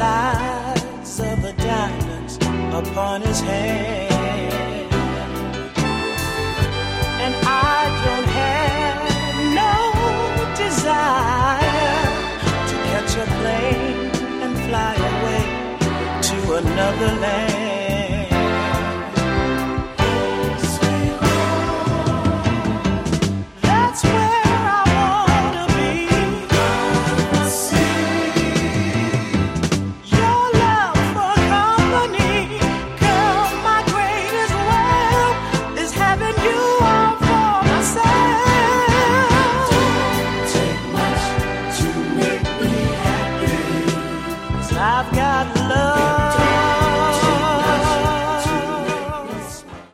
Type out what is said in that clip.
sides of the diamonds upon his hand. And I don't have no desire to catch a plane and fly away to another land.